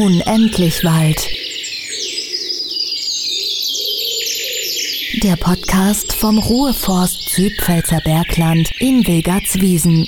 Unendlich Wald. Der Podcast vom Ruheforst Südpfälzer Bergland in Wilgartswiesen.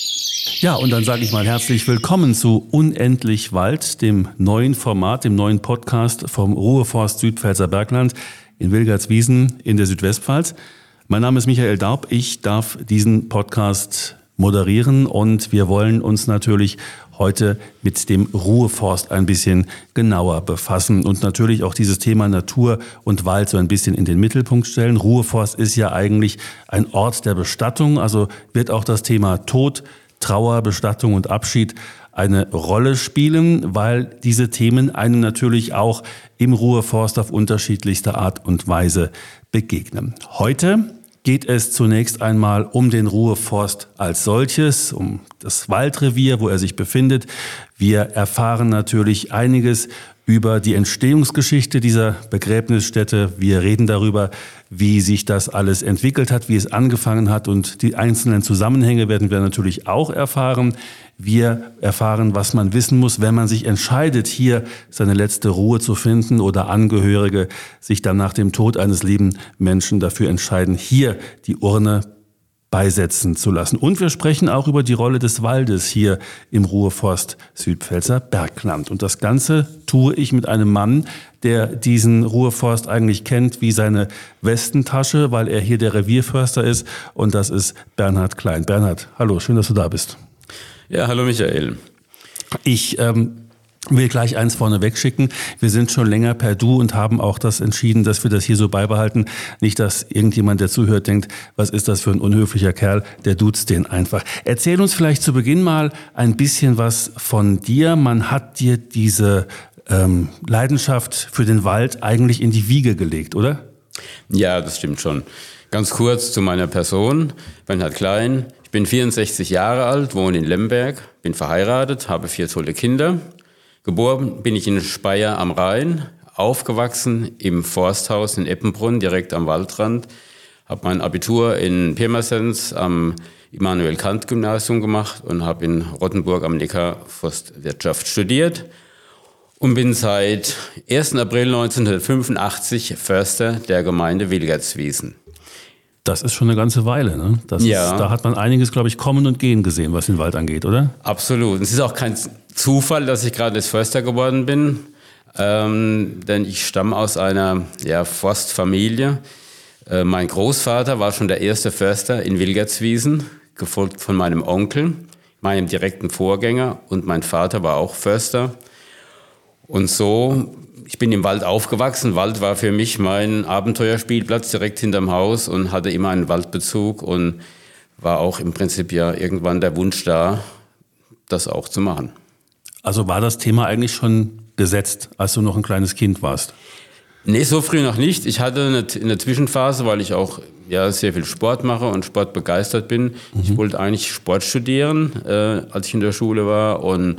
Ja, und dann sage ich mal herzlich willkommen zu Unendlich Wald, dem neuen Format, dem neuen Podcast vom Ruheforst Südpfälzer Bergland in Wilgartswiesen in der Südwestpfalz. Mein Name ist Michael Daub, ich darf diesen Podcast moderieren und wir wollen uns natürlich heute mit dem Ruheforst ein bisschen genauer befassen und natürlich auch dieses Thema Natur und Wald so ein bisschen in den Mittelpunkt stellen. Ruheforst ist ja eigentlich ein Ort der Bestattung, also wird auch das Thema Tod, Trauer, Bestattung und Abschied eine Rolle spielen, weil diese Themen einem natürlich auch im Ruheforst auf unterschiedlichste Art und Weise begegnen. Heute geht es zunächst einmal um den Ruheforst als solches, um das Waldrevier, wo er sich befindet. Wir erfahren natürlich einiges über die Entstehungsgeschichte dieser Begräbnisstätte. Wir reden darüber, wie sich das alles entwickelt hat, wie es angefangen hat, und die einzelnen Zusammenhänge werden wir natürlich auch erfahren. Wir erfahren, was man wissen muss, wenn man sich entscheidet, hier seine letzte Ruhe zu finden oder Angehörige sich dann nach dem Tod eines lieben Menschen dafür entscheiden, hier die Urne beisetzen zu lassen. Und wir sprechen auch über die Rolle des Waldes hier im Ruheforst Südpfälzer Bergland. Und das Ganze tue ich mit einem Mann, der diesen Ruheforst eigentlich kennt wie seine Westentasche, weil er hier der Revierförster ist. Und das ist Bernhard Klein. Bernhard, hallo, schön, dass du da bist. Ja, hallo Michael. Ich will gleich eins vorneweg schicken. Wir sind schon länger per Du und haben auch das entschieden, dass wir das hier so beibehalten. Nicht, dass irgendjemand, der zuhört, denkt, was ist das für ein unhöflicher Kerl, der duzt den einfach. Erzähl uns vielleicht zu Beginn mal ein bisschen was von dir. Man hat dir diese Leidenschaft für den Wald eigentlich in die Wiege gelegt, oder? Ja, das stimmt schon. Ganz kurz zu meiner Person. Bernhard Klein. Ich bin 64 Jahre alt, wohne in Lemberg, bin verheiratet, habe 4 tolle Kinder. Geboren bin ich in Speyer am Rhein, aufgewachsen im Forsthaus in Eppenbrunn, direkt am Waldrand. Habe mein Abitur in Pirmasens am Immanuel-Kant-Gymnasium gemacht und habe in Rottenburg am Neckar Forstwirtschaft studiert und bin seit 1. April 1985 Förster der Gemeinde Wilgartswiesen. Das ist schon eine ganze Weile, ne? Da hat man einiges, glaube ich, kommen und gehen gesehen, was den Wald angeht, oder? Absolut. Es ist auch kein Zufall, dass ich gerade jetzt Förster geworden bin, denn ich stamme aus einer Forstfamilie. Mein Großvater war schon der erste Förster in Wilgartswiesen, gefolgt von meinem Onkel, meinem direkten Vorgänger, und mein Vater war auch Förster. Und so, ich bin im Wald aufgewachsen. Wald war für mich mein Abenteuerspielplatz direkt hinterm Haus und hatte immer einen Waldbezug und war auch im Prinzip ja irgendwann der Wunsch da, das auch zu machen. Also war das Thema eigentlich schon gesetzt, als du noch ein kleines Kind warst? Nee, so früh noch nicht. Ich hatte eine Zwischenphase, weil ich auch sehr viel Sport mache und sportbegeistert bin. Ich wollte eigentlich Sport studieren, als ich in der Schule war, und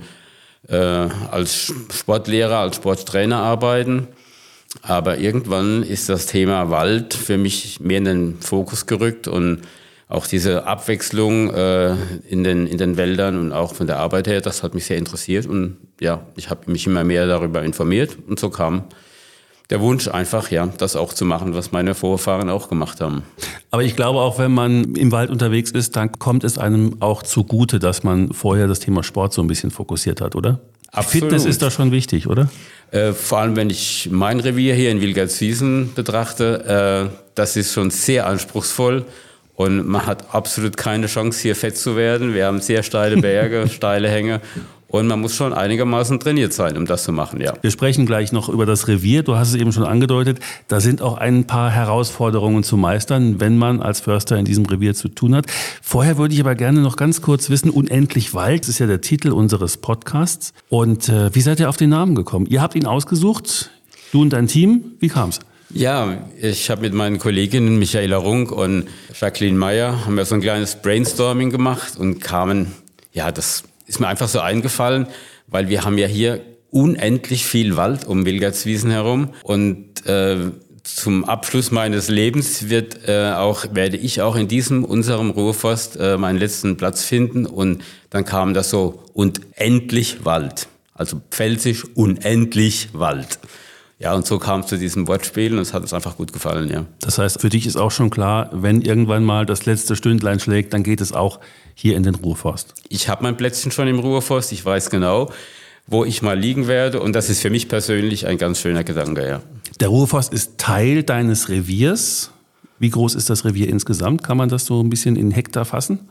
als Sportlehrer, als Sporttrainer arbeiten. Aber irgendwann ist das Thema Wald für mich mehr in den Fokus gerückt und auch diese Abwechslung in den Wäldern und auch von der Arbeit her, das hat mich sehr interessiert. Und ja, ich habe mich immer mehr darüber informiert und so kam der Wunsch einfach, das auch zu machen, was meine Vorfahren auch gemacht haben. Aber ich glaube auch, wenn man im Wald unterwegs ist, dann kommt es einem auch zugute, dass man vorher das Thema Sport so ein bisschen fokussiert hat, oder? Absolut. Fitness ist da schon wichtig, oder? Vor allem, wenn ich mein Revier hier in Wilgartswiesen betrachte, das ist schon sehr anspruchsvoll und man hat absolut keine Chance, hier fett zu werden. Wir haben sehr steile Berge, steile Hänge. Und man muss schon einigermaßen trainiert sein, um das zu machen, ja. Wir sprechen gleich noch über das Revier. Du hast es eben schon angedeutet. Da sind auch ein paar Herausforderungen zu meistern, wenn man als Förster in diesem Revier zu tun hat. Vorher würde ich aber gerne noch ganz kurz wissen, Unendlich Wald, das ist ja der Titel unseres Podcasts. Und wie seid ihr auf den Namen gekommen? Ihr habt ihn ausgesucht, du und dein Team. Wie kam's? Ja, ich habe mit meinen Kolleginnen Michaela Runk und Jacqueline Meyer haben wir so ein kleines Brainstorming gemacht und kamen, das ist mir einfach so eingefallen, weil wir haben ja hier unendlich viel Wald um Wilgartswiesen herum und zum Abschluss meines Lebens werde ich auch in unserem Ruheforst meinen letzten Platz finden, und dann kam das so, und endlich Wald. also pfälzisch unendlich Wald. Ja, und so kam es zu diesem Wortspiel und es hat uns einfach gut gefallen, ja. Das heißt, für dich ist auch schon klar, wenn irgendwann mal das letzte Stündlein schlägt, dann geht es auch hier in den Ruhrforst. Ich habe mein Plätzchen schon im Ruhrforst, ich weiß genau, wo ich mal liegen werde und das ist für mich persönlich ein ganz schöner Gedanke, ja. Der Ruhrforst ist Teil deines Reviers. Wie groß ist das Revier insgesamt? Kann man das so ein bisschen in Hektar fassen?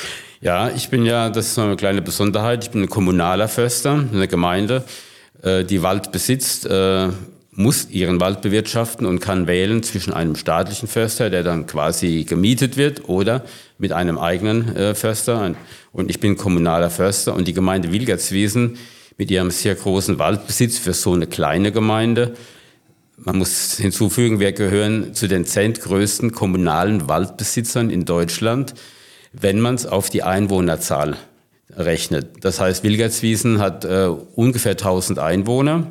Ja, ich bin ja, das ist so eine kleine Besonderheit, ich bin ein kommunaler Förster, eine Gemeinde, die Wald besitzt, muss ihren Wald bewirtschaften und kann wählen zwischen einem staatlichen Förster, der dann quasi gemietet wird, oder mit einem eigenen Förster. Und ich bin kommunaler Förster und die Gemeinde Wilgertswiesen mit ihrem sehr großen Waldbesitz für so eine kleine Gemeinde. Man muss hinzufügen, wir gehören zu den 10 größten kommunalen Waldbesitzern in Deutschland, wenn man es auf die Einwohnerzahl rechnet. Das heißt, Wilgertswiesen hat ungefähr 1000 Einwohner.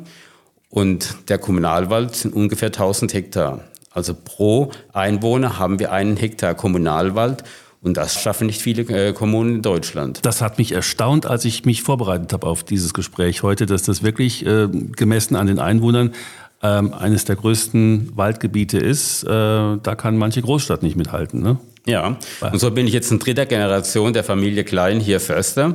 Und der Kommunalwald sind ungefähr 1000 Hektar. Also pro Einwohner haben wir 1 Hektar Kommunalwald. Und das schaffen nicht viele Kommunen in Deutschland. Das hat mich erstaunt, als ich mich vorbereitet habe auf dieses Gespräch heute, dass das wirklich gemessen an den Einwohnern eines der größten Waldgebiete ist. Da kann manche Großstadt nicht mithalten, ne? Ja, und so bin ich jetzt in 3. Generation der Familie Klein hier Förster.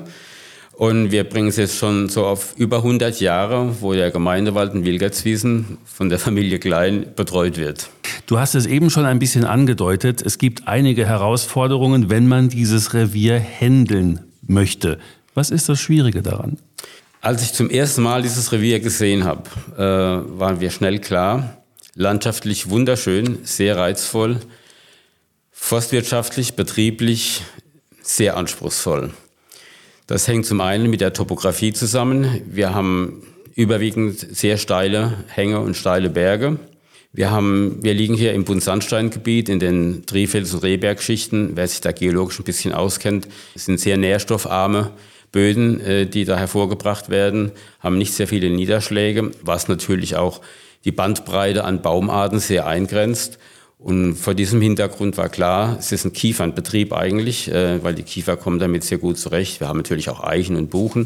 Und wir bringen es jetzt schon so auf über 100 Jahre, wo der Gemeindewald in Wilgertswiesen von der Familie Klein betreut wird. Du hast es eben schon ein bisschen angedeutet. Es gibt einige Herausforderungen, wenn man dieses Revier händeln möchte. Was ist das Schwierige daran? Als ich zum ersten Mal dieses Revier gesehen habe, waren wir schnell klar. Landschaftlich wunderschön, sehr reizvoll, forstwirtschaftlich, betrieblich sehr anspruchsvoll. Das hängt zum einen mit der Topografie zusammen. Wir haben überwiegend sehr steile Hänge und steile Berge. Wir liegen hier im Buntsandsteingebiet in den Trifels- und Rehbergschichten. Wer sich da geologisch ein bisschen auskennt, es sind sehr nährstoffarme Böden, die da hervorgebracht werden, haben nicht sehr viele Niederschläge, was natürlich auch die Bandbreite an Baumarten sehr eingrenzt. Und vor diesem Hintergrund war klar, es ist ein Kiefernbetrieb eigentlich, weil die Kiefer kommen damit sehr gut zurecht. Wir haben natürlich auch Eichen und Buchen.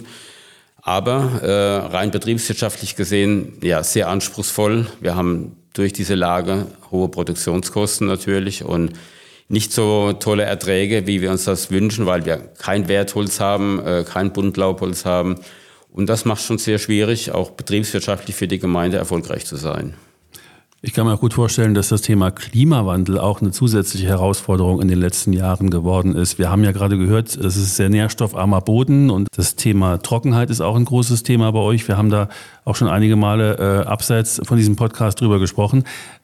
Aber rein betriebswirtschaftlich gesehen, ja, sehr anspruchsvoll. Wir haben durch diese Lage hohe Produktionskosten natürlich und nicht so tolle Erträge, wie wir uns das wünschen, weil wir kein Wertholz haben, kein Buntlaubholz haben. Und das macht es schon sehr schwierig, auch betriebswirtschaftlich für die Gemeinde erfolgreich zu sein. Ich kann mir auch gut vorstellen, dass das Thema Klimawandel auch eine zusätzliche Herausforderung in den letzten Jahren geworden ist. Wir haben ja gerade gehört, es ist sehr nährstoffarmer Boden und das Thema Trockenheit ist auch ein großes Thema bei euch. Wir haben da auch schon einige Male abseits von diesem Podcast drüber gesprochen.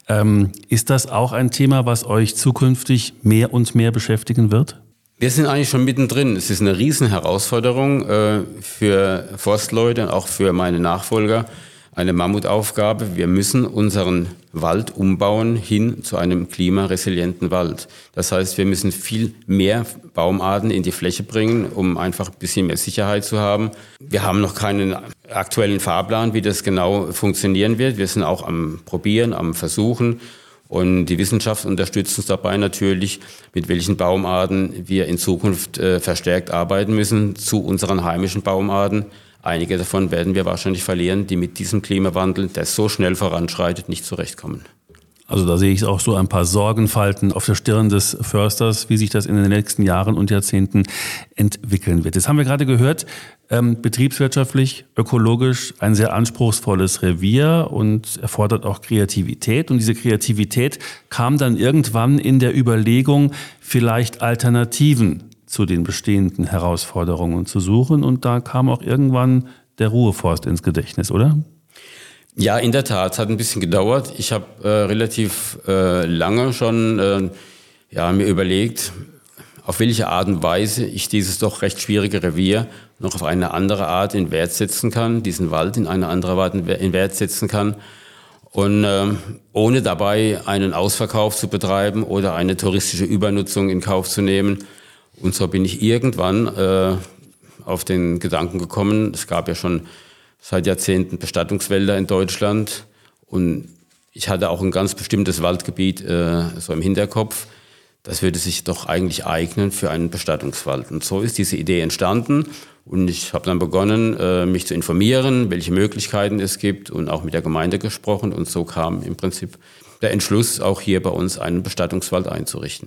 Ist das auch ein Thema, was euch zukünftig mehr und mehr beschäftigen wird? Wir sind eigentlich schon mittendrin. Es ist eine Riesenherausforderung für Forstleute und auch für meine Nachfolger. Eine Mammutaufgabe. Wir müssen unseren Wald umbauen hin zu einem klimaresilienten Wald. Das heißt, wir müssen viel mehr Baumarten in die Fläche bringen, um einfach ein bisschen mehr Sicherheit zu haben. Wir haben noch keinen aktuellen Fahrplan, wie das genau funktionieren wird. Wir sind auch am Probieren, am Versuchen. Und die Wissenschaft unterstützt uns dabei natürlich, mit welchen Baumarten wir in Zukunft verstärkt arbeiten müssen zu unseren heimischen Baumarten. Einige davon werden wir wahrscheinlich verlieren, die mit diesem Klimawandel, der so schnell voranschreitet, nicht zurechtkommen. Also da sehe ich auch so ein paar Sorgenfalten auf der Stirn des Försters, wie sich das in den nächsten Jahren und Jahrzehnten entwickeln wird. Jetzt haben wir gerade gehört, betriebswirtschaftlich, ökologisch ein sehr anspruchsvolles Revier und erfordert auch Kreativität. Und diese Kreativität kam dann irgendwann in der Überlegung, vielleicht Alternativen zu den bestehenden Herausforderungen zu suchen. Und da kam auch irgendwann der Ruhrforst ins Gedächtnis, oder? Ja, in der Tat. Es hat ein bisschen gedauert. Ich habe relativ lange schon mir überlegt, auf welche Art und Weise ich dieses doch recht schwierige Revier noch auf eine andere Art in Wert setzen kann, diesen Wald in eine andere Art in Wert setzen kann. Und ohne dabei einen Ausverkauf zu betreiben oder eine touristische Übernutzung in Kauf zu nehmen. Und so bin ich irgendwann auf den Gedanken gekommen, es gab ja schon seit Jahrzehnten Bestattungswälder in Deutschland und ich hatte auch ein ganz bestimmtes Waldgebiet so im Hinterkopf. Das würde sich doch eigentlich eignen für einen Bestattungswald. Und so ist diese Idee entstanden Und ich habe dann begonnen, mich zu informieren, welche Möglichkeiten es gibt und auch mit der Gemeinde gesprochen. Und so kam im Prinzip der Entschluss, auch hier bei uns einen Bestattungswald einzurichten.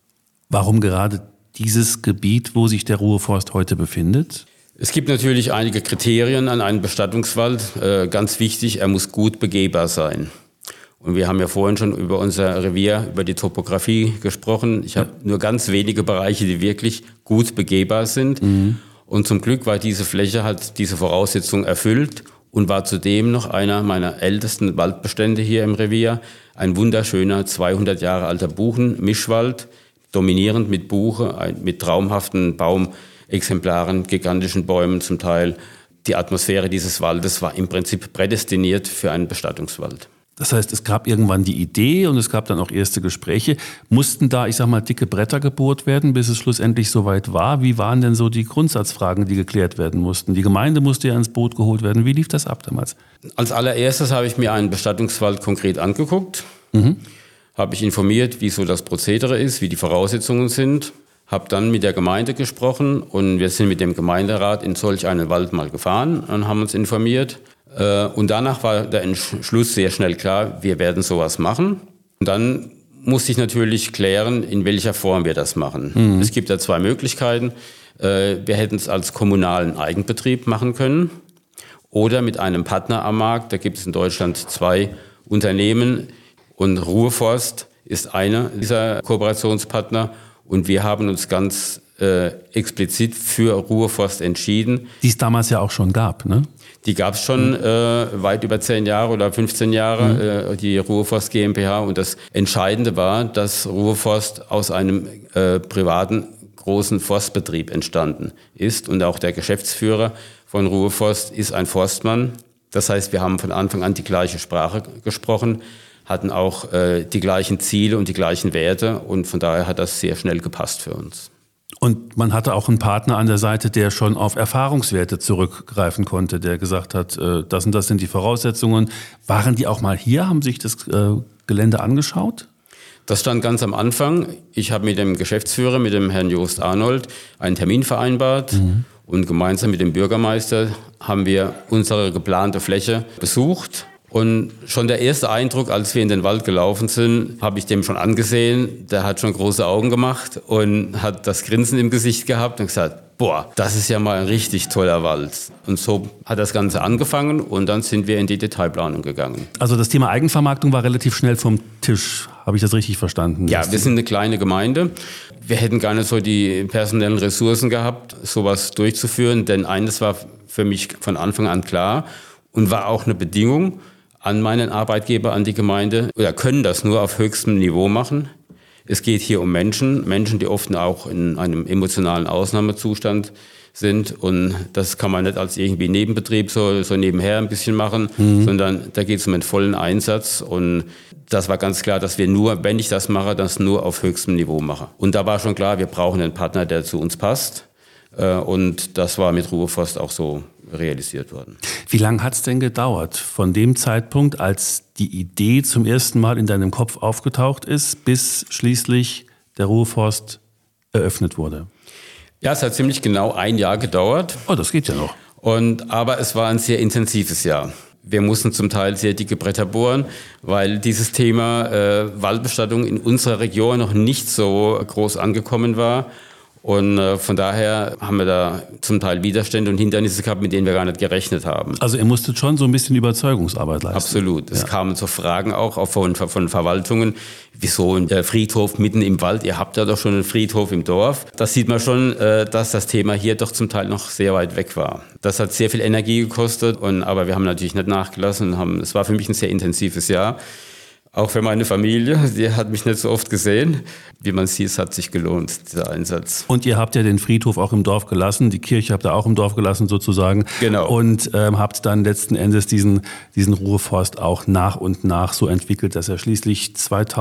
Warum gerade dieses Gebiet, wo sich der Ruhrforst heute befindet? Es gibt natürlich einige Kriterien an einem Bestattungswald. Ganz wichtig, er muss gut begehbar sein. Und wir haben ja vorhin schon über unser Revier, über die Topografie gesprochen. Ich habe nur ganz wenige Bereiche, die wirklich gut begehbar sind. Und zum Glück war diese Fläche, hat diese Voraussetzung erfüllt und war zudem noch einer meiner ältesten Waldbestände hier im Revier. Ein wunderschöner, 200 Jahre alter Buchen-Mischwald, dominierend mit Buche, mit traumhaften Baumexemplaren, gigantischen Bäumen zum Teil. Die Atmosphäre dieses Waldes war im Prinzip prädestiniert für einen Bestattungswald. Das heißt, es gab irgendwann die Idee und es gab dann auch erste Gespräche. Mussten da, ich sag mal, dicke Bretter gebohrt werden, bis es schlussendlich soweit war? Wie waren denn so die Grundsatzfragen, die geklärt werden mussten? Die Gemeinde musste ja ins Boot geholt werden. Wie lief das ab damals? Als allererstes habe ich mir einen Bestattungswald konkret angeguckt. Habe ich informiert, wie so das Prozedere ist, wie die Voraussetzungen sind. Habe dann mit der Gemeinde gesprochen und wir sind mit dem Gemeinderat in solch einen Wald mal gefahren und haben uns informiert. Und danach war der Entschluss sehr schnell klar, wir werden sowas machen. Und dann musste ich natürlich klären, in welcher Form wir das machen. Es gibt da zwei Möglichkeiten. Wir hätten es als kommunalen Eigenbetrieb machen können oder mit einem Partner am Markt. Da gibt es in Deutschland 2 Unternehmen und Ruhrforst ist einer dieser Kooperationspartner. Und wir haben uns ganz explizit für Ruhrforst entschieden. Die es damals ja auch schon gab, ne? Die gab es schon weit über 10 Jahre oder 15 Jahre, die Ruhrforst GmbH. Und das Entscheidende war, dass Ruhrforst aus einem privaten großen Forstbetrieb entstanden ist. Und auch der Geschäftsführer von Ruhrforst ist ein Forstmann. Das heißt, wir haben von Anfang an die gleiche Sprache gesprochen, hatten auch die gleichen Ziele und die gleichen Werte. Und von daher hat das sehr schnell gepasst für uns. Und man hatte auch einen Partner an der Seite, der schon auf Erfahrungswerte zurückgreifen konnte, der gesagt hat, das und das sind die Voraussetzungen. Waren die auch mal hier, haben sich das Gelände angeschaut? Das stand ganz am Anfang. Ich habe mit dem Geschäftsführer, mit dem Herrn Jost Arnold, einen Termin vereinbart. Und gemeinsam mit dem Bürgermeister haben wir unsere geplante Fläche besucht. Und schon der erste Eindruck, als wir in den Wald gelaufen sind, habe ich dem schon angesehen. Der hat schon große Augen gemacht und hat das Grinsen im Gesicht gehabt und gesagt, boah, das ist ja mal ein richtig toller Wald. Und so hat das Ganze angefangen und dann sind wir in die Detailplanung gegangen. Also das Thema Eigenvermarktung war relativ schnell vom Tisch. Habe ich das richtig verstanden? Ja, wir sind eine kleine Gemeinde. Wir hätten gar nicht so die personellen Ressourcen gehabt, sowas durchzuführen. Denn eines war für mich von Anfang an klar und war auch eine Bedingung an meinen Arbeitgeber, an die Gemeinde, oder können das nur auf höchstem Niveau machen. Es geht hier um Menschen, die oft auch in einem emotionalen Ausnahmezustand sind und das kann man nicht als irgendwie Nebenbetrieb so nebenher ein bisschen machen, sondern da geht es um einen vollen Einsatz und das war ganz klar, dass wir nur, wenn ich das mache, das nur auf höchstem Niveau mache. Und da war schon klar, wir brauchen einen Partner, der zu uns passt und das war mit Ruhrforst auch so realisiert worden. Wie lange hat es denn gedauert, von dem Zeitpunkt, als die Idee zum ersten Mal in deinem Kopf aufgetaucht ist, bis schließlich der Ruhrforst eröffnet wurde? Ja, es hat ziemlich genau 1 Jahr gedauert. Oh, das geht ja noch. Aber es war ein sehr intensives Jahr. Wir mussten zum Teil sehr dicke Bretter bohren, weil dieses Thema Waldbestattung in unserer Region noch nicht so groß angekommen war. Und von daher haben wir da zum Teil Widerstände und Hindernisse gehabt, mit denen wir gar nicht gerechnet haben. Also ihr musstet schon so ein bisschen Überzeugungsarbeit leisten. Absolut. Es kamen so Fragen auch von Verwaltungen. Wieso ein Friedhof mitten im Wald? Ihr habt ja doch schon einen Friedhof im Dorf. Das sieht man schon, dass das Thema hier doch zum Teil noch sehr weit weg war. Das hat sehr viel Energie gekostet, aber wir haben natürlich nicht nachgelassen. Es war für mich ein sehr intensives Jahr. Auch für meine Familie, die hat mich nicht so oft gesehen. Wie man sieht, es hat sich gelohnt, dieser Einsatz. Und ihr habt ja den Friedhof auch im Dorf gelassen, die Kirche habt ihr auch im Dorf gelassen sozusagen. Genau. Und habt dann letzten Endes diesen Ruhrforst auch nach und nach so entwickelt, dass er schließlich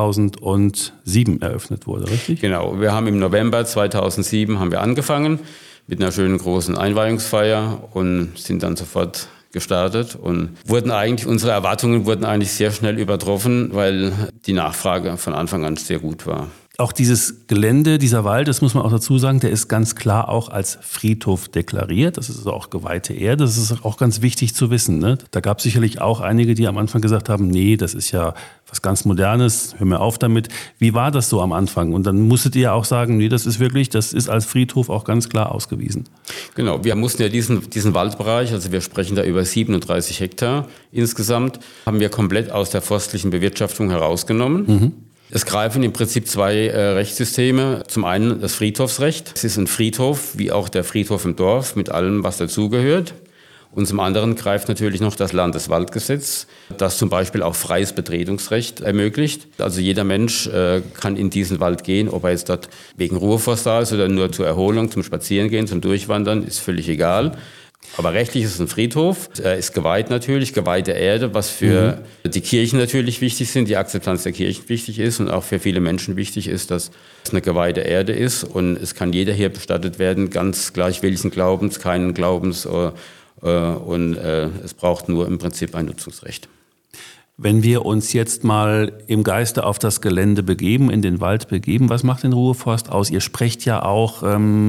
2007 eröffnet wurde, richtig? Genau, wir haben im November 2007 haben wir angefangen mit einer schönen großen Einweihungsfeier und sind dann sofort gestartet und unsere Erwartungen wurden eigentlich sehr schnell übertroffen, weil die Nachfrage von Anfang an sehr gut war. Auch dieses Gelände, dieser Wald, das muss man auch dazu sagen, der ist ganz klar auch als Friedhof deklariert. Das ist also auch geweihte Erde. Das ist auch ganz wichtig zu wissen, ne? Da gab es sicherlich auch einige, die am Anfang gesagt haben, nee, das ist ja was ganz Modernes, hör mir auf damit. Wie war das so am Anfang? Und dann musstet ihr auch sagen, nee, das ist als Friedhof auch ganz klar ausgewiesen. Genau, wir mussten ja diesen Waldbereich, also wir sprechen da über 37 Hektar insgesamt, haben wir komplett aus der forstlichen Bewirtschaftung herausgenommen. Mhm. Es greifen im Prinzip zwei Rechtssysteme. Zum einen das Friedhofsrecht. Es ist ein Friedhof, wie auch der Friedhof im Dorf, mit allem, was dazugehört. Und zum anderen greift natürlich noch das Landeswaldgesetz, das zum Beispiel auch freies Betretungsrecht ermöglicht. Also jeder Mensch kann in diesen Wald gehen, ob er jetzt dort wegen Ruheforst da ist oder nur zur Erholung, zum Spazierengehen, zum Durchwandern, ist völlig egal. Aber rechtlich ist es ein Friedhof. Er ist geweiht natürlich, geweihte Erde, was für die Kirchen natürlich wichtig sind, die Akzeptanz der Kirchen wichtig ist und auch für viele Menschen wichtig ist, dass es eine geweihte Erde ist. Und es kann jeder hier bestattet werden, ganz gleich welchen Glaubens, keinen Glaubens. Und es braucht nur im Prinzip ein Nutzungsrecht. Wenn wir uns jetzt mal im Geiste auf das Gelände begeben, in den Wald begeben, was macht den Ruheforst aus? Ihr sprecht ja auch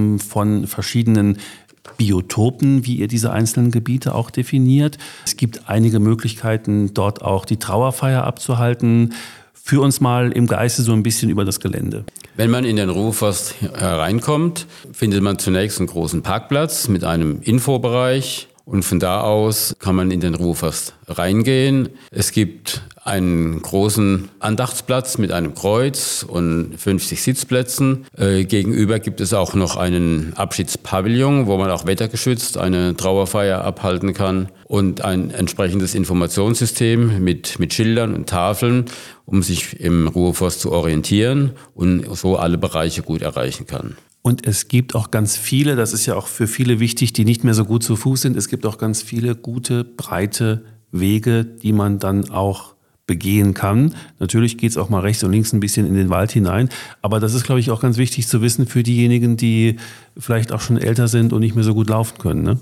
von verschiedenen Biotopen, wie ihr diese einzelnen Gebiete auch definiert. Es gibt einige Möglichkeiten, dort auch die Trauerfeier abzuhalten. Führ uns mal im Geiste so ein bisschen über das Gelände. Wenn man in den Ruheforst hereinkommt, findet man zunächst einen großen Parkplatz mit einem Infobereich. Und von da aus kann man in den Ruheforst reingehen. Es gibt einen großen Andachtsplatz mit einem Kreuz und 50 Sitzplätzen. Gegenüber gibt es auch noch einen Abschiedspavillon, wo man auch wettergeschützt eine Trauerfeier abhalten kann. Und ein entsprechendes Informationssystem mit Schildern und Tafeln, um sich im Ruheforst zu orientieren und so alle Bereiche gut erreichen kann. Und es gibt auch ganz viele, das ist ja auch für viele wichtig, die nicht mehr so gut zu Fuß sind, es gibt auch ganz viele gute, breite Wege, die man dann auch begehen kann. Natürlich geht es auch mal rechts und links ein bisschen in den Wald hinein, aber das ist, glaube ich, auch ganz wichtig zu wissen für diejenigen, die vielleicht auch schon älter sind und nicht mehr so gut laufen können, ne?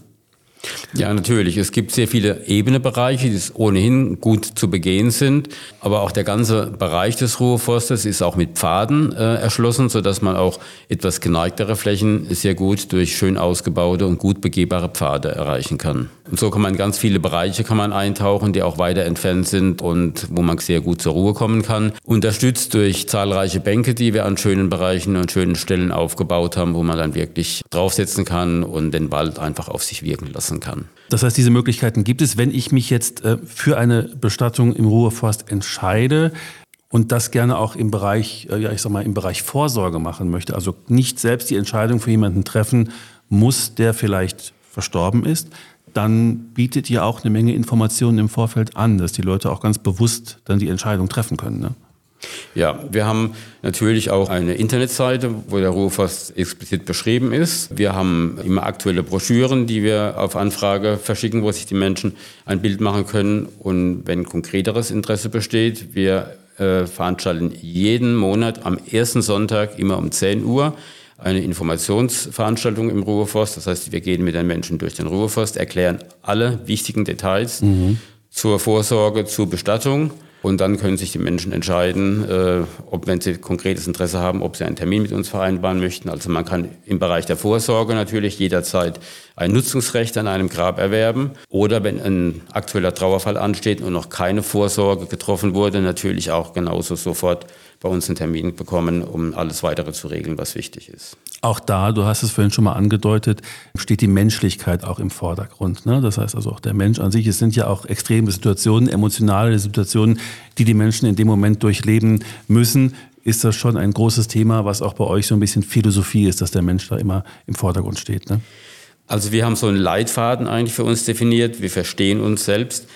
Ja, natürlich. Es gibt sehr viele ebene Bereiche, die ohnehin gut zu begehen sind. Aber auch der ganze Bereich des Ruheforstes ist auch mit Pfaden erschlossen, sodass man auch etwas geneigtere Flächen sehr gut durch schön ausgebaute und gut begehbare Pfade erreichen kann. Und so kann man ganz viele Bereiche eintauchen, die auch weiter entfernt sind und wo man sehr gut zur Ruhe kommen kann. Unterstützt durch zahlreiche Bänke, die wir an schönen Bereichen und schönen Stellen aufgebaut haben, wo man dann wirklich draufsetzen kann und den Wald einfach auf sich wirken lassen kann. Das heißt, diese Möglichkeiten gibt es, wenn ich mich jetzt für eine Bestattung im Ruheforst entscheide und das gerne auch im Bereich, im Bereich Vorsorge machen möchte. Also nicht selbst die Entscheidung für jemanden treffen muss, der vielleicht verstorben ist. Dann bietet ihr auch eine Menge Informationen im Vorfeld an, dass die Leute auch ganz bewusst dann die Entscheidung treffen können, ne? Ja, wir haben natürlich auch eine Internetseite, wo der Ruheforst explizit beschrieben ist. Wir haben immer aktuelle Broschüren, die wir auf Anfrage verschicken, wo sich die Menschen ein Bild machen können. Und wenn konkreteres Interesse besteht, wir veranstalten jeden Monat am ersten Sonntag immer um 10 Uhr eine Informationsveranstaltung im Ruheforst. Das heißt, wir gehen mit den Menschen durch den Ruheforst, erklären alle wichtigen Details zur Vorsorge, zur Bestattung. Und dann können sich die Menschen entscheiden, wenn sie konkretes Interesse haben, ob sie einen Termin mit uns vereinbaren möchten. Also man kann im Bereich der Vorsorge natürlich jederzeit ein Nutzungsrecht an einem Grab erwerben. Oder wenn ein aktueller Trauerfall ansteht und noch keine Vorsorge getroffen wurde, natürlich auch genauso sofort bei uns einen Termin bekommen, um alles Weitere zu regeln, was wichtig ist. Auch da, du hast es vorhin schon mal angedeutet, steht die Menschlichkeit auch im Vordergrund, ne? Das heißt also auch der Mensch an sich, es sind ja auch extreme Situationen, emotionale Situationen, die die Menschen in dem Moment durchleben müssen. Ist das schon ein großes Thema, was auch bei euch so ein bisschen Philosophie ist, dass der Mensch da immer im Vordergrund steht, ne? Also wir haben so einen Leitfaden eigentlich für uns definiert. Wir verstehen uns selbst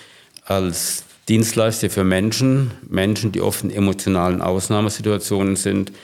als Dienstleister für Menschen, die oft in emotionalen Ausnahmesituationen sind.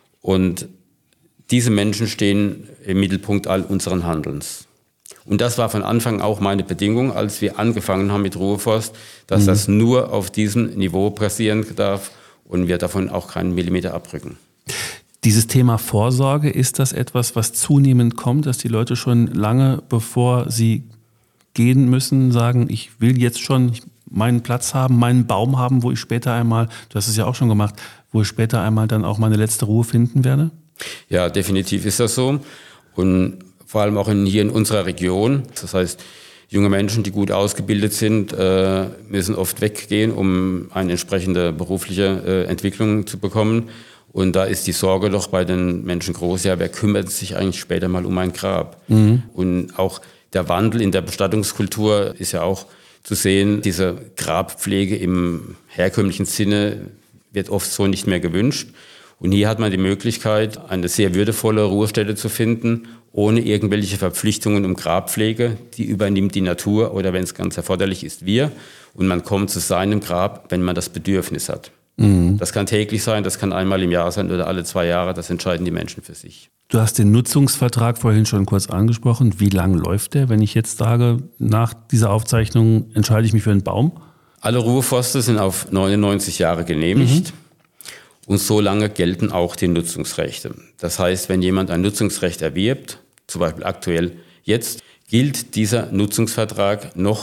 Und diese Menschen stehen im Mittelpunkt all unseren Handelns. Und das war von Anfang auch meine Bedingung, als wir angefangen haben mit Ruheforst, dass das nur auf diesem Niveau passieren darf und wir davon auch keinen Millimeter abrücken. Dieses Thema Vorsorge, ist das etwas, was zunehmend kommt, dass die Leute schon lange, bevor sie gehen müssen, sagen, ich will jetzt schon meinen Platz haben, meinen Baum haben, wo ich später einmal, du hast es ja auch schon gemacht, wo ich später einmal dann auch meine letzte Ruhe finden werde? Ja, definitiv ist das so. Und vor allem auch hier in unserer Region. Das heißt, junge Menschen, die gut ausgebildet sind, müssen oft weggehen, um eine entsprechende berufliche Entwicklung zu bekommen. Und da ist die Sorge doch bei den Menschen groß, ja, wer kümmert sich eigentlich später mal um ein Grab? Und auch der Wandel in der Bestattungskultur ist ja auch zu sehen. Diese Grabpflege im herkömmlichen Sinne wird oft so nicht mehr gewünscht. Und hier hat man die Möglichkeit, eine sehr würdevolle Ruhestätte zu finden, ohne irgendwelche Verpflichtungen um Grabpflege. Die übernimmt die Natur oder, wenn es ganz erforderlich ist, wir. Und man kommt zu seinem Grab, wenn man das Bedürfnis hat. Das kann täglich sein, das kann einmal im Jahr sein oder alle 2 Jahre. Das entscheiden die Menschen für sich. Du hast den Nutzungsvertrag vorhin schon kurz angesprochen. Wie lang läuft der, wenn ich jetzt sage, nach dieser Aufzeichnung entscheide ich mich für einen Baum? Alle Ruheforste sind auf 99 Jahre genehmigt. Und so lange gelten auch die Nutzungsrechte. Das heißt, wenn jemand ein Nutzungsrecht erwirbt, zum Beispiel aktuell jetzt, gilt dieser Nutzungsvertrag noch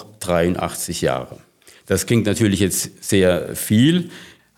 83 Jahre. Das klingt natürlich jetzt sehr viel,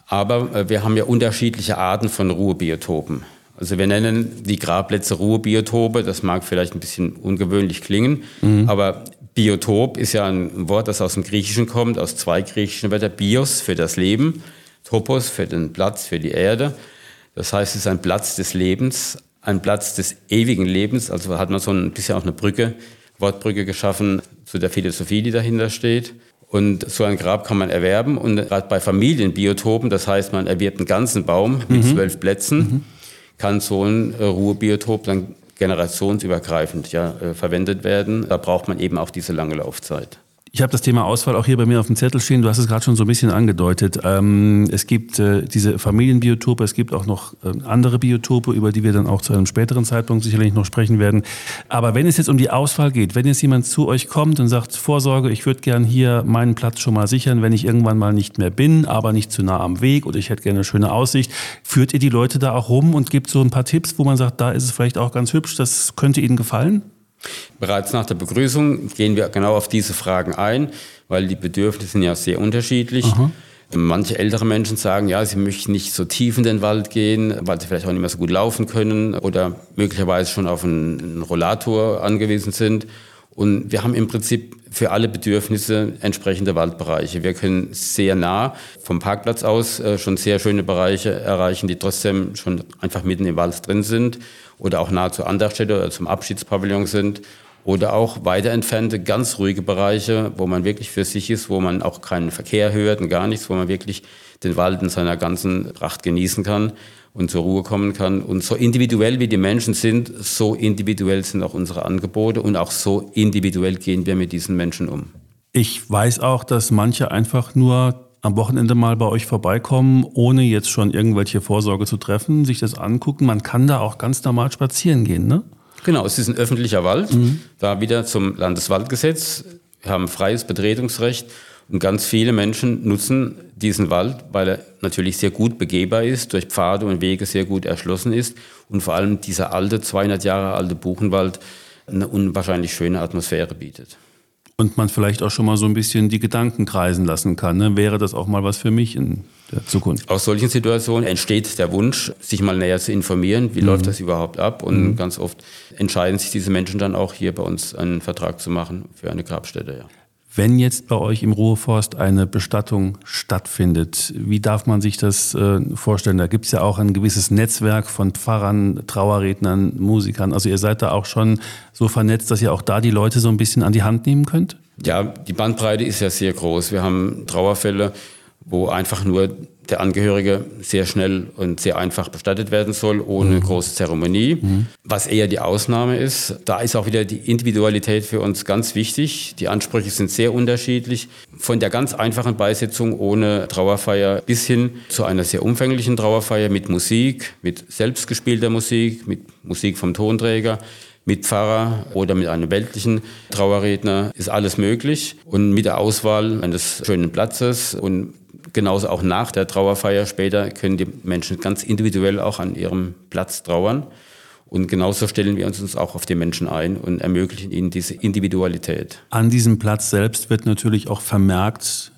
aber wir haben ja unterschiedliche Arten von Ruhebiotopen. Also wir nennen die Grabplätze Ruhebiotope, das mag vielleicht ein bisschen ungewöhnlich klingen, aber Biotop ist ja ein Wort, das aus dem Griechischen kommt, aus 2 griechischen Wörtern, Bios für das Leben, Topos für den Platz, für die Erde. Das heißt, es ist ein Platz des Lebens, ein Platz des ewigen Lebens. Also hat man so ein bisschen auch eine Wortbrücke geschaffen zu der Philosophie, die dahinter steht. Und so ein Grab kann man erwerben. Und gerade bei Familienbiotopen, das heißt, man erwirbt einen ganzen Baum mit 12 Plätzen, kann so ein Ruhebiotop dann generationsübergreifend verwendet werden. Da braucht man eben auch diese lange Laufzeit. Ich habe das Thema Auswahl auch hier bei mir auf dem Zettel stehen. Du hast es gerade schon so ein bisschen angedeutet. Es gibt diese Familienbiotope, es gibt auch noch andere Biotope, über die wir dann auch zu einem späteren Zeitpunkt sicherlich noch sprechen werden. Aber wenn es jetzt um die Auswahl geht, wenn jetzt jemand zu euch kommt und sagt, Vorsorge, ich würde gern hier meinen Platz schon mal sichern, wenn ich irgendwann mal nicht mehr bin, aber nicht zu nah am Weg oder ich hätte gerne eine schöne Aussicht, führt ihr die Leute da auch rum und gibt so ein paar Tipps, wo man sagt, da ist es vielleicht auch ganz hübsch, das könnte ihnen gefallen? Bereits nach der Begrüßung gehen wir genau auf diese Fragen ein, weil die Bedürfnisse sind ja sehr unterschiedlich. Manche ältere Menschen sagen, ja, sie möchten nicht so tief in den Wald gehen, weil sie vielleicht auch nicht mehr so gut laufen können oder möglicherweise schon auf einen Rollator angewiesen sind. Und wir haben im Prinzip für alle Bedürfnisse entsprechende Waldbereiche. Wir können sehr nah vom Parkplatz aus schon sehr schöne Bereiche erreichen, die trotzdem schon einfach mitten im Wald drin sind oder auch nah zur Andachtstätte oder zum Abschiedspavillon sind. Oder auch weiter entfernte, ganz ruhige Bereiche, wo man wirklich für sich ist, wo man auch keinen Verkehr hört und gar nichts, wo man wirklich den Wald in seiner ganzen Pracht genießen kann und zur Ruhe kommen kann. Und so individuell wie die Menschen sind, so individuell sind auch unsere Angebote und auch so individuell gehen wir mit diesen Menschen um. Ich weiß auch, dass manche einfach nur am Wochenende mal bei euch vorbeikommen, ohne jetzt schon irgendwelche Vorsorge zu treffen, sich das angucken. Man kann da auch ganz normal spazieren gehen, ne? Genau, es ist ein öffentlicher Wald, da wieder zum Landeswaldgesetz. Wir haben freies Betretungsrecht und ganz viele Menschen nutzen diesen Wald, weil er natürlich sehr gut begehbar ist, durch Pfade und Wege sehr gut erschlossen ist und vor allem dieser alte, 200 Jahre alte Buchenwald eine unwahrscheinlich schöne Atmosphäre bietet. Und man vielleicht auch schon mal so ein bisschen die Gedanken kreisen lassen kann. Ne? Wäre das auch mal was für mich in der Zukunft? Aus solchen Situationen entsteht der Wunsch, sich mal näher zu informieren, wie läuft das überhaupt ab. Und ganz oft entscheiden sich diese Menschen dann auch, hier bei uns einen Vertrag zu machen für eine Grabstätte. Ja. Wenn jetzt bei euch im Ruheforst eine Bestattung stattfindet, wie darf man sich das vorstellen? Da gibt es ja auch ein gewisses Netzwerk von Pfarrern, Trauerrednern, Musikern. Also ihr seid da auch schon so vernetzt, dass ihr auch da die Leute so ein bisschen an die Hand nehmen könnt? Ja, die Bandbreite ist ja sehr groß. Wir haben Trauerfälle, wo einfach nur der Angehörige sehr schnell und sehr einfach bestattet werden soll, ohne große Zeremonie, was eher die Ausnahme ist. Da ist auch wieder die Individualität für uns ganz wichtig. Die Ansprüche sind sehr unterschiedlich, von der ganz einfachen Beisetzung ohne Trauerfeier bis hin zu einer sehr umfänglichen Trauerfeier mit Musik, mit selbstgespielter Musik, mit Musik vom Tonträger, mit Pfarrer oder mit einem weltlichen Trauerredner ist alles möglich. Und mit der Auswahl eines schönen Platzes und genauso auch nach der Trauerfeier später können die Menschen ganz individuell auch an ihrem Platz trauern. Und genauso stellen wir uns auch auf die Menschen ein und ermöglichen ihnen diese Individualität. An diesem Platz selbst wird natürlich auch vermerkt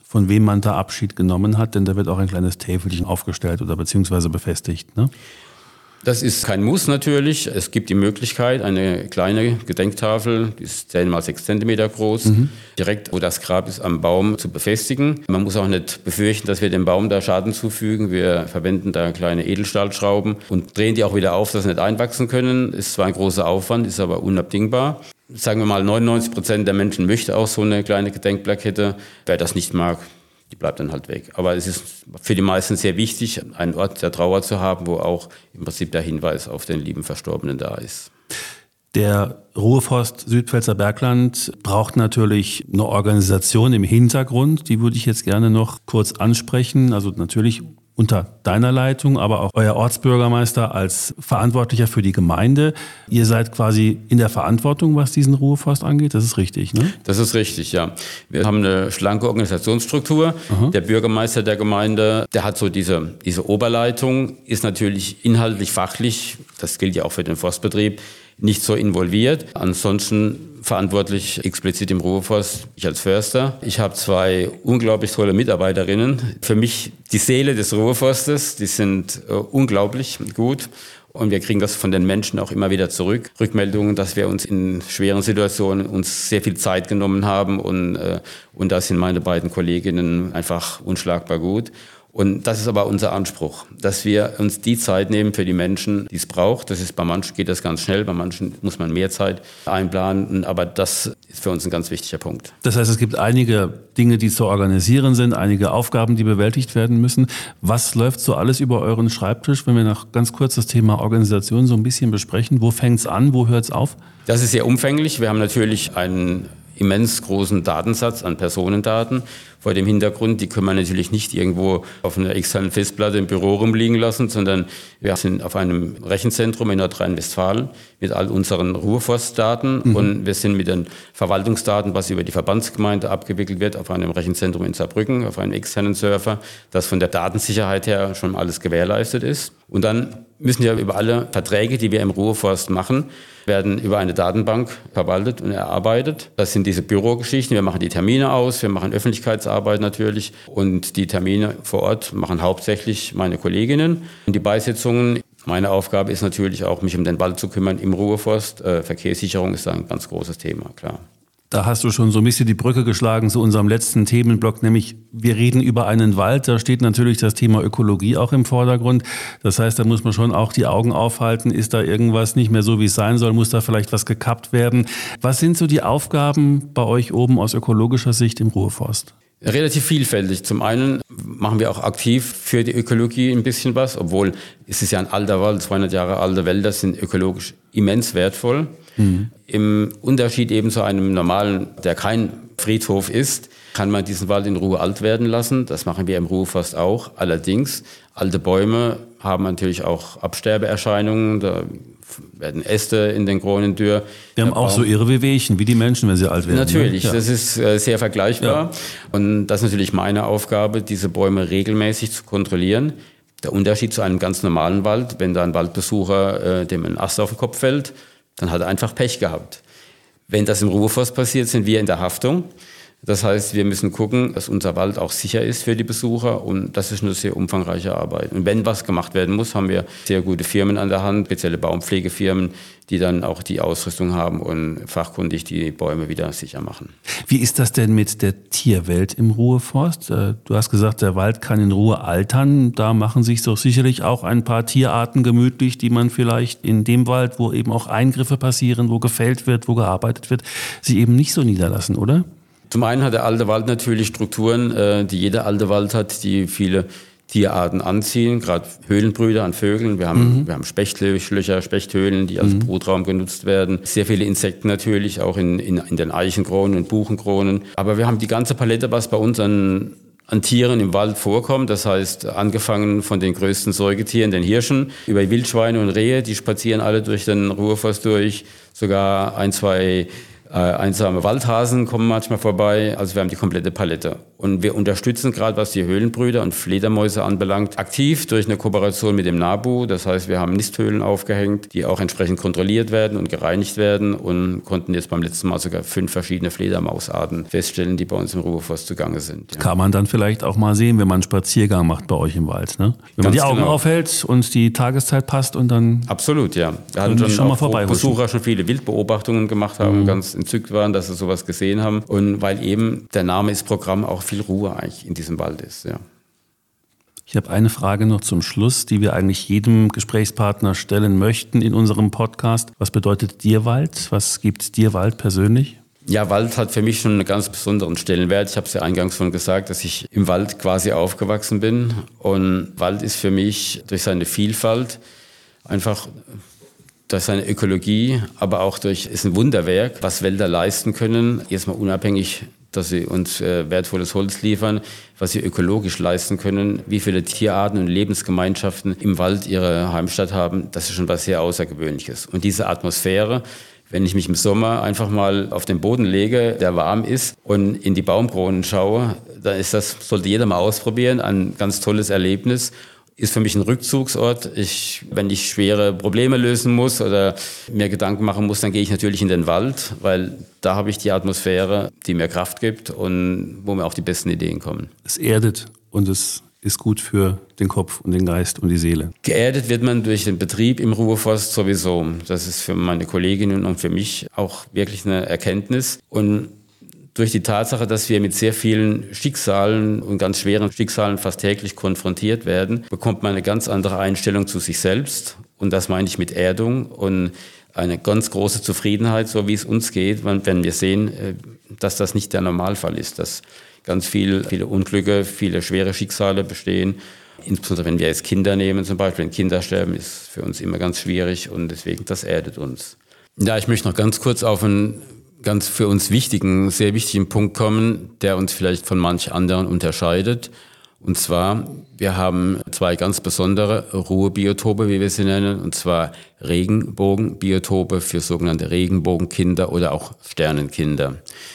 von wem man da Abschied genommen hat, denn da wird auch ein kleines Täfelchen aufgestellt oder beziehungsweise befestigt, ne? Das ist kein Muss natürlich. Es gibt die Möglichkeit, eine kleine Gedenktafel, die ist 10 mal 6 Zentimeter groß, direkt wo das Grab ist, am Baum zu befestigen. Man muss auch nicht befürchten, dass wir dem Baum da Schaden zufügen. Wir verwenden da kleine Edelstahlschrauben und drehen die auch wieder auf, dass sie nicht einwachsen können. Ist zwar ein großer Aufwand, ist aber unabdingbar. Sagen wir mal, 99% der Menschen möchte auch so eine kleine Gedenkplakette. Wer das nicht mag, die bleibt dann halt weg. Aber es ist für die meisten sehr wichtig, einen Ort der Trauer zu haben, wo auch im Prinzip der Hinweis auf den lieben Verstorbenen da ist. Der Ruheforst Südpfälzer Bergland braucht natürlich eine Organisation im Hintergrund. Die würde ich jetzt gerne noch kurz ansprechen. Also natürlich unter deiner Leitung, aber auch euer Ortsbürgermeister als Verantwortlicher für die Gemeinde. Ihr seid quasi in der Verantwortung, was diesen Ruheforst angeht. Das ist richtig, ne? Das ist richtig, ja. Wir haben eine schlanke Organisationsstruktur. Der Bürgermeister der Gemeinde, der hat so diese Oberleitung, ist natürlich inhaltlich, fachlich, das gilt ja auch für den Forstbetrieb, nicht so involviert. Ansonsten verantwortlich explizit im Ruheforst, ich als Förster. Ich habe 2 unglaublich tolle Mitarbeiterinnen. Für mich die Seele des Ruheforstes, die sind unglaublich gut. Und wir kriegen das von den Menschen auch immer wieder zurück. Rückmeldungen, dass wir uns in schweren Situationen uns sehr viel Zeit genommen haben. Und da sind meine beiden Kolleginnen einfach unschlagbar gut. Und das ist aber unser Anspruch, dass wir uns die Zeit nehmen für die Menschen, die es braucht. Das ist bei manchen geht das ganz schnell, bei manchen muss man mehr Zeit einplanen. Aber das ist für uns ein ganz wichtiger Punkt. Das heißt, es gibt einige Dinge, die zu organisieren sind, einige Aufgaben, die bewältigt werden müssen. Was läuft so alles über euren Schreibtisch, wenn wir noch ganz kurz das Thema Organisation so ein bisschen besprechen? Wo fängt es an, wo hört es auf? Das ist sehr umfänglich. Wir haben natürlich einen immens großen Datensatz an Personendaten. Vor dem Hintergrund, die können wir natürlich nicht irgendwo auf einer externen Festplatte im Büro rumliegen lassen, sondern wir sind auf einem Rechenzentrum in Nordrhein-Westfalen mit all unseren Ruheforstdaten und wir sind mit den Verwaltungsdaten, was über die Verbandsgemeinde abgewickelt wird, auf einem Rechenzentrum in Saarbrücken, auf einem externen Server, das von der Datensicherheit her schon alles gewährleistet ist. Und dann müssen ja über alle Verträge, die wir im Ruheforst machen, werden über eine Datenbank verwaltet und erarbeitet. Das sind diese Bürogeschichten. Wir machen die Termine aus, wir machen Öffentlichkeitsarbeit natürlich und die Termine vor Ort machen hauptsächlich meine Kolleginnen. Und die Beisetzungen, meine Aufgabe ist natürlich auch, mich um den Wald zu kümmern im Ruheforst. Verkehrssicherung ist da ein ganz großes Thema, klar. Da hast du schon so ein bisschen die Brücke geschlagen zu unserem letzten Themenblock, nämlich wir reden über einen Wald. Da steht natürlich das Thema Ökologie auch im Vordergrund. Das heißt, da muss man schon auch die Augen aufhalten. Ist da irgendwas nicht mehr so, wie es sein soll? Muss da vielleicht was gekappt werden? Was sind so die Aufgaben bei euch oben aus ökologischer Sicht im Ruheforst? Relativ vielfältig. Zum einen machen wir auch aktiv für die Ökologie ein bisschen was, obwohl es ist ja ein alter Wald, 200 Jahre alte Wälder sind ökologisch immens wertvoll. Im Unterschied eben zu einem normalen, der kein Friedhof ist, kann man diesen Wald in Ruhe alt werden lassen. Das machen wir im Ruheforst auch. Allerdings, alte Bäume haben natürlich auch Absterbeerscheinungen. Da werden Äste in den Kronen dürr. Wir haben auch so ihre Wehwehchen, wie die Menschen, wenn sie alt werden. Natürlich, ne? Ja. Das ist sehr vergleichbar. Ja. Und das ist natürlich meine Aufgabe, diese Bäume regelmäßig zu kontrollieren. Der Unterschied zu einem ganz normalen Wald, wenn da ein Waldbesucher dem ein Ast auf den Kopf fällt, dann hat er einfach Pech gehabt. Wenn das im Ruheforst passiert, sind wir in der Haftung. Das heißt, wir müssen gucken, dass unser Wald auch sicher ist für die Besucher und das ist eine sehr umfangreiche Arbeit. Und wenn was gemacht werden muss, haben wir sehr gute Firmen an der Hand, spezielle Baumpflegefirmen, die dann auch die Ausrüstung haben und fachkundig die Bäume wieder sicher machen. Wie ist das denn mit der Tierwelt im Ruheforst? Du hast gesagt, der Wald kann in Ruhe altern. Da machen sich doch sicherlich auch ein paar Tierarten gemütlich, die man vielleicht in dem Wald, wo eben auch Eingriffe passieren, wo gefällt wird, wo gearbeitet wird, sie eben nicht so niederlassen, oder? Zum einen hat der alte Wald natürlich Strukturen, die jeder alte Wald hat, die viele Tierarten anziehen, gerade Höhlenbrüter an Vögeln. Wir haben Spechtlöcher, Spechthöhlen, die als Brutraum genutzt werden. Sehr viele Insekten natürlich, auch in den Eichenkronen und Buchenkronen. Aber wir haben die ganze Palette, was bei uns an Tieren im Wald vorkommt. Das heißt, angefangen von den größten Säugetieren, den Hirschen, über Wildschweine und Rehe, die spazieren alle durch den Ruheforst durch. Sogar ein, zwei einsame Waldhasen kommen manchmal vorbei. Also wir haben die komplette Palette. Und wir unterstützen gerade, was die Höhlenbrüder und Fledermäuse anbelangt, aktiv durch eine Kooperation mit dem NABU. Das heißt, wir haben Nisthöhlen aufgehängt, die auch entsprechend kontrolliert werden und gereinigt werden und konnten jetzt beim letzten Mal sogar 5 verschiedene Fledermausarten feststellen, die bei uns im Ruheforst zugange sind. Ja. Kann man dann vielleicht auch mal sehen, wenn man einen Spaziergang macht bei euch im Wald, ne? Wenn man die Augen aufhält und die Tageszeit passt und dann... Absolut, ja. Wir hatten schon auch Besucher schon viele Wildbeobachtungen gemacht haben, ganz entzückt waren, dass sie sowas gesehen haben. Und weil eben der Name ist Programm auch viel Ruhe eigentlich in diesem Wald ist, ja. Ich habe eine Frage noch zum Schluss, die wir eigentlich jedem Gesprächspartner stellen möchten in unserem Podcast. Was bedeutet dir Wald? Was gibt dir Wald persönlich? Ja, Wald hat für mich schon einen ganz besonderen Stellenwert. Ich habe es ja eingangs schon gesagt, dass ich im Wald quasi aufgewachsen bin. Und Wald ist für mich durch seine Vielfalt, einfach durch seine Ökologie, aber auch ist ein Wunderwerk, was Wälder leisten können. Erstmal unabhängig, dass sie uns wertvolles Holz liefern, was sie ökologisch leisten können, wie viele Tierarten und Lebensgemeinschaften im Wald ihre Heimstatt haben, das ist schon was sehr Außergewöhnliches. Und diese Atmosphäre, wenn ich mich im Sommer einfach mal auf den Boden lege, der warm ist, und in die Baumkronen schaue, dann sollte jeder mal ausprobieren, ein ganz tolles Erlebnis. Ist für mich ein Rückzugsort. Wenn ich schwere Probleme lösen muss oder mir Gedanken machen muss, dann gehe ich natürlich in den Wald, weil da habe ich die Atmosphäre, die mir Kraft gibt und wo mir auch die besten Ideen kommen. Es erdet und es ist gut für den Kopf und den Geist und die Seele. Geerdet wird man durch den Betrieb im Ruheforst sowieso. Das ist für meine Kolleginnen und für mich auch wirklich eine Erkenntnis. Und durch die Tatsache, dass wir mit sehr vielen Schicksalen und ganz schweren Schicksalen fast täglich konfrontiert werden, bekommt man eine ganz andere Einstellung zu sich selbst. Und das meine ich mit Erdung und eine ganz große Zufriedenheit, so wie es uns geht, wenn wir sehen, dass das nicht der Normalfall ist, dass ganz viele Unglücke, viele schwere Schicksale bestehen. Insbesondere wenn wir jetzt Kinder nehmen zum Beispiel, wenn Kinder sterben, ist für uns immer ganz schwierig und deswegen, das erdet uns. Ja, ich möchte noch ganz kurz auf einen ganz für uns sehr wichtigen Punkt kommen, der uns vielleicht von manch anderen unterscheidet. Und zwar, wir haben 2 ganz besondere Ruhebiotope, wie wir sie nennen, und zwar Regenbogenbiotope für sogenannte Regenbogenkinder oder auch Sternenkinder.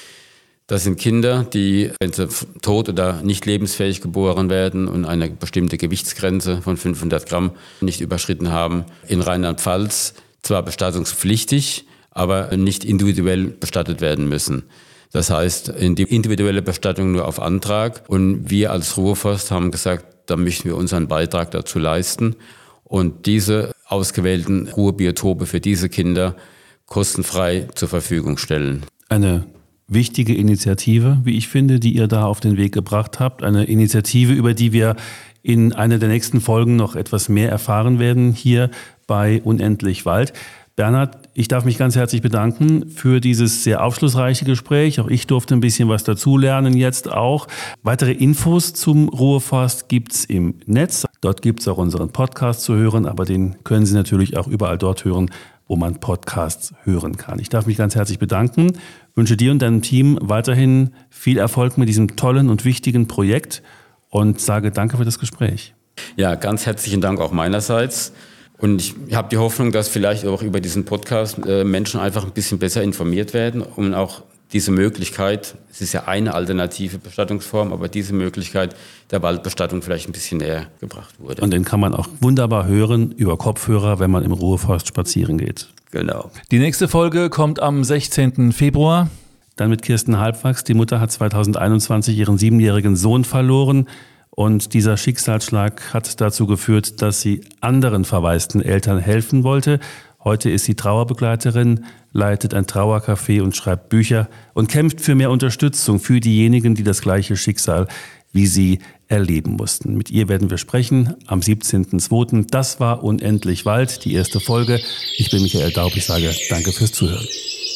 Das sind Kinder, die, wenn sie tot oder nicht lebensfähig geboren werden und eine bestimmte Gewichtsgrenze von 500 Gramm nicht überschritten haben, in Rheinland-Pfalz zwar bestattungspflichtig, aber nicht individuell bestattet werden müssen. Das heißt, die individuelle Bestattung nur auf Antrag. Und wir als Ruheforst haben gesagt, da möchten wir unseren Beitrag dazu leisten und diese ausgewählten Ruhebiotope für diese Kinder kostenfrei zur Verfügung stellen. Eine wichtige Initiative, wie ich finde, die ihr da auf den Weg gebracht habt. Eine Initiative, über die wir in einer der nächsten Folgen noch etwas mehr erfahren werden, hier bei Unendlich Wald. Bernhard, ich darf mich ganz herzlich bedanken für dieses sehr aufschlussreiche Gespräch. Auch ich durfte ein bisschen was dazulernen jetzt auch. Weitere Infos zum Ruheforst gibt's im Netz. Dort gibt's auch unseren Podcast zu hören, aber den können Sie natürlich auch überall dort hören, wo man Podcasts hören kann. Ich darf mich ganz herzlich bedanken, wünsche dir und deinem Team weiterhin viel Erfolg mit diesem tollen und wichtigen Projekt und sage danke für das Gespräch. Ja, ganz herzlichen Dank auch meinerseits. Und ich habe die Hoffnung, dass vielleicht auch über diesen Podcast Menschen einfach ein bisschen besser informiert werden und auch diese Möglichkeit, es ist ja eine alternative Bestattungsform, aber diese Möglichkeit der Waldbestattung vielleicht ein bisschen näher gebracht wurde. Und den kann man auch wunderbar hören über Kopfhörer, wenn man im Ruheforst spazieren geht. Genau. Die nächste Folge kommt am 16. Februar. Dann mit Kirsten Halbwachs. Die Mutter hat 2021 ihren 7-jährigen Sohn verloren. Und dieser Schicksalsschlag hat dazu geführt, dass sie anderen verwaisten Eltern helfen wollte. Heute ist sie Trauerbegleiterin, leitet ein Trauercafé und schreibt Bücher und kämpft für mehr Unterstützung für diejenigen, die das gleiche Schicksal wie sie erleben mussten. Mit ihr werden wir sprechen am 17.02. Das war Unendlich Wald, die erste Folge. Ich bin Michael Daub, ich sage danke fürs Zuhören.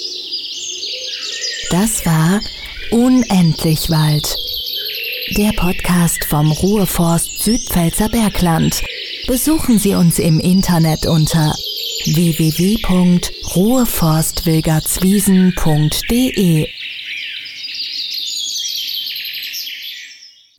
Das war Unendlich Wald. Der Podcast vom Ruheforst Südpfälzer Bergland. Besuchen Sie uns im Internet unter www.ruheforstwilgartswiesen.de